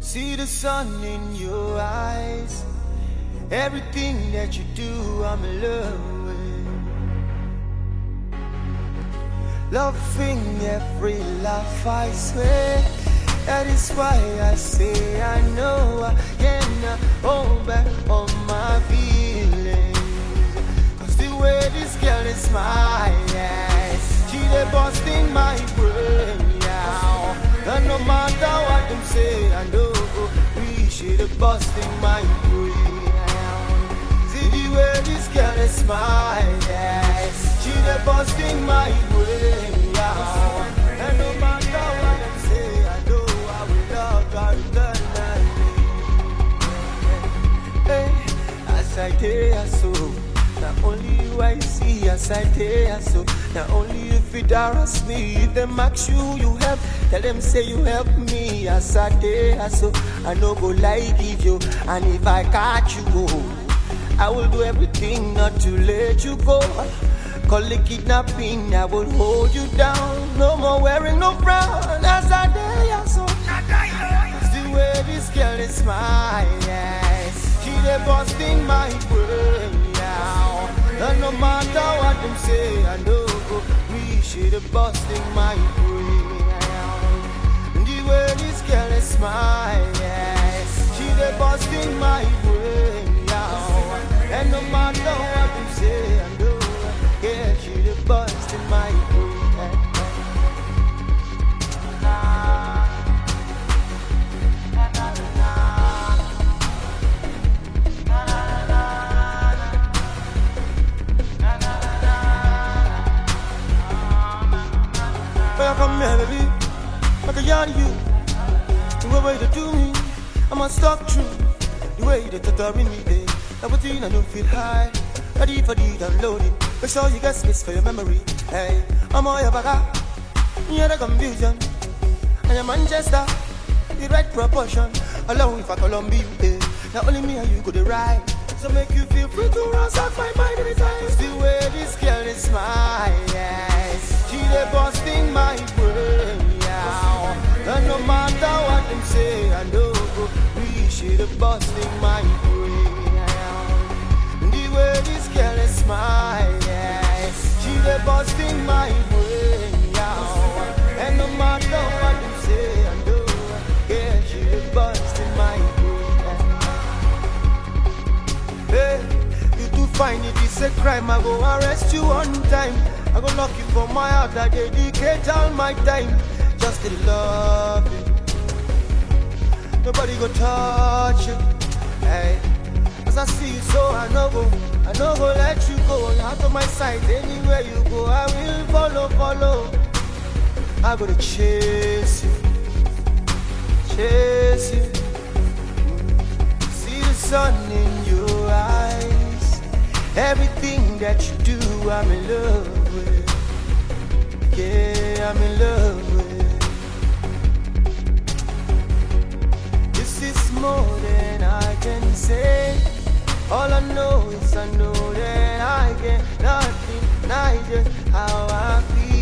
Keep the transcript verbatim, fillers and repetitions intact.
See the sun in your eyes. Everything that you do, I'm in love with. Loving every laugh, I swear. That is why I say I know I cannot hold back on my feelings. Cause the way this girl is smiling, she dey busting my brain now. And no matter what them say, I know we should have busting my brain. See the way this girl is smiling, she dey busting my brain now. And no matter what them say, I know I will love her eternally. Hey, as I dare so, not only you I see, as I dare so. Not only if it harass me, if them ask you who you help, tell them say you help me. As I dare so, I no go lie give you. And if I catch you go, I will do everything not to let you go. Call it kidnapping, I will hold you down. No more wearing no frown. As I dare so, it's the way this girl is smiling. She dey busting my brain now. And no matter what them say, I know we should have busting my brain. And the way this girl is smiling, she dey busting my brain now. And no matter what them say, I know, yeah, she dey busting my brain. Come here, baby, like a yarn you. The way to do me, I must talk true. The way that you're doing me, babe. Everything I know feel high. Ready for the downloading. Make sure you get space for your memory. Hey, I'm all your baga. You're the confusion. And your Manchester, the right proportion. Along with a Columbia, babe. Not only me and you go the ride. So make you feel free to ransack my mind anytime. It's the way this girl is smiling. She dey busting my brain now. And no matter what them say, I know we should have busting my brain now. The way this girl is smiling, she dey busting my brain now. And no matter what them say, I know, yeah, she dey busting my brain. Hey, you do find it is a crime, I go arrest you one time. I go knock you for my heart, I dedicate all my time just to love you. Nobody go touch you. Hey, as I see you, so I know go, I know go let you go. You're out of my sight, anywhere you go, I will follow, follow. I gotta chase you, chase you. See the sun in your eyes. Everything that you do, I'm in love with. Yeah, I'm in love with. This is more than I can say. All I know is I know that I get nothing, not just how I feel.